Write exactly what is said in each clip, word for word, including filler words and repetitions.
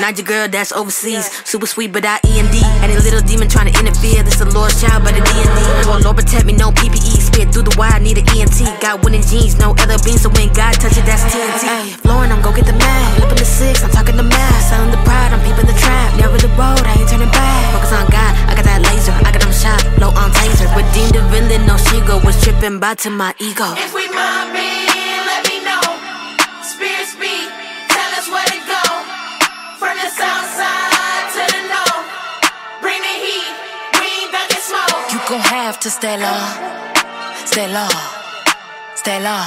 Not your girl that's overseas. Super sweet, but I E N D. Any little demon trying to interfere. This the Lord's child, but the D and D. Oh, Lord protect me, no P P E. Spit through the wire, need an E N T. Got winning jeans, no other beans. So when God touch it, that's T N T. Ay, flooring, I'm go get the mag. Flipping the six, I'm talking the math. Selling the pride, I'm peeping the trap. Never the road, I ain't turning back. Focus on God, I got that laser. I got them shot, low on taser. Redeemed the villain, no she-go. Was tripping by to my ego. If we mind be, let me know. Spirit speak, tell us where to go. From the south side to the north. Bring the heat, we ain't ducking smoke. You gon' have to stay low. Stay low. Stay low.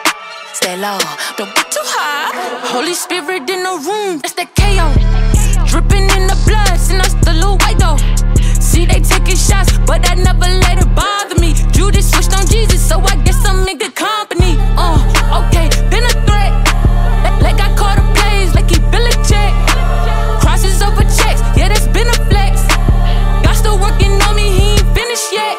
Stay low. Don't get too high. Holy Spirit in the room, it's that K O. Dripping in the blood, and I'm still a white though. See, they taking shots, but that never let it bother me. Judas switched on Jesus, so I guess I'm in good company. Uh, okay, been a threat. Like I caught a plays, like he bill a check. Crosses over checks, yeah, that's been a flex. God still working on me, he ain't finished yet.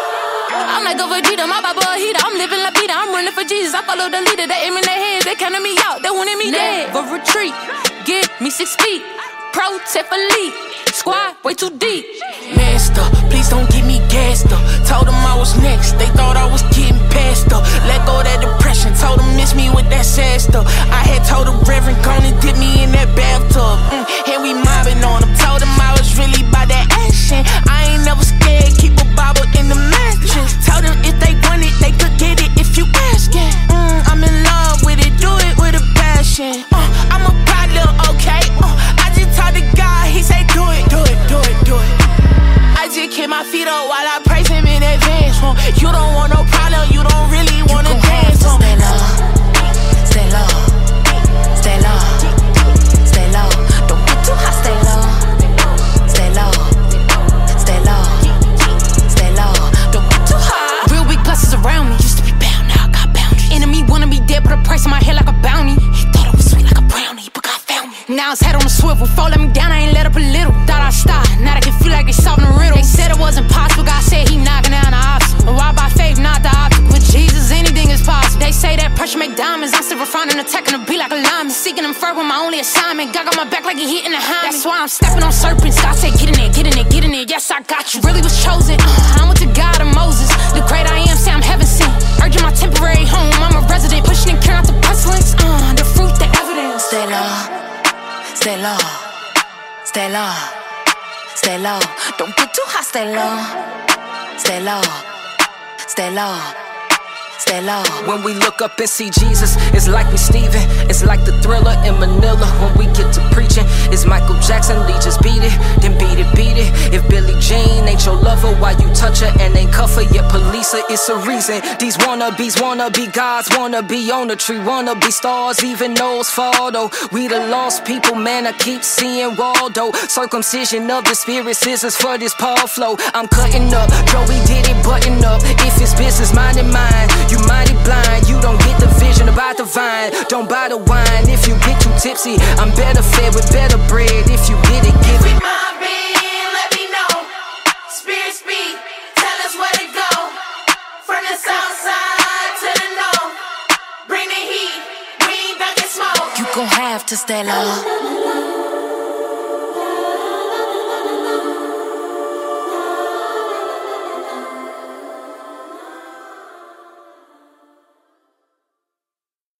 I'm like a Vegeta, my Bible a heater. I'm living la vida, I'm running for Jesus. I follow the leader, they aim in their heads, they counting me out, they wanted me dead. Never retreat, get me six feet. Protect elite, squad way too deep. Master, please don't get me gassed up. Told them I was next, they thought I was getting past up. Let go of that depression, told them miss me with that sad stuff. I had told the Reverend come and dip me in that bathtub. Mm, and we mobbing on them, told them I was really by that action. I ain't never scared, keep a Bible in the mattress. Told them if they want it, they could get it if you asking. Mm, I'm in love with it, do it with a passion. Uh, I'm a problem, okay? Uh, I just told the God, he said do it, do it, do it, do it. I just keep my feet up while I praise him in advance. Uh, you don't want no problem, you don't really wanna you dance. Have to stay low, stay low, stay low, stay low. Don't get too high, stay low, stay low, stay low, stay low. Don't get too high. Real big blessings around me, used to be bound, now I got boundaries. Enemy wanna be dead, put a price on my head like a bounty. He thought it was sweet like a brownie, but God found me. Now his head on the swivel, fall let me down, I ain't let up a little. Thought I'd stop, now I can feel like they solving a riddle. They said it wasn't possible, God said he knocking down the obstacle. Why by faith, not the optic. With Jesus, anything is possible. They say that pressure make diamonds. I'm still refining, attacking the beat like a lineman. Seeking them further, my only assignment. God got my back like he hitting the high. That's why I'm stepping on serpents. God said, get in there, get in there, get in there. Yes, I got you. Really was chosen. Uh, I went to God of Moses. The great I am, say I'm heaven sent. Urging my temporary home. I'm a resident, pushing and carrying out the pestilence. Uh, the fruit, the evidence. Stay low, stay low, stay low, stay low. Don't get too high, stay low, stay low, stay low. Stay low. When we look up and see Jesus, it's like we Steven. It's like the Thriller in Manila. When we get to preaching, it's Michael Jackson. Lee just beat it, then beat it, beat it. If Billie Jean ain't your lover, why you touch her and ain't cuff her? Yet police her, it's a reason. These wannabes wanna be gods, wanna be on the tree, wanna be stars, even those fall though. We the lost people, man, I keep seeing Waldo. Circumcision of the spirit, scissors for this Paul flow. I'm cutting up, Joey did it, button up. If it's business, mind and mine. You mighty blind, you don't get the vision about the vine. Don't buy the wine if you get too tipsy. I'm better fed with better bread. If you get it, give If we it. mind be, let me know. Spirit speak, tell us where to go. From the south side to the north. Bring the heat, we ain't ducking smoke. You gon' have to stay low,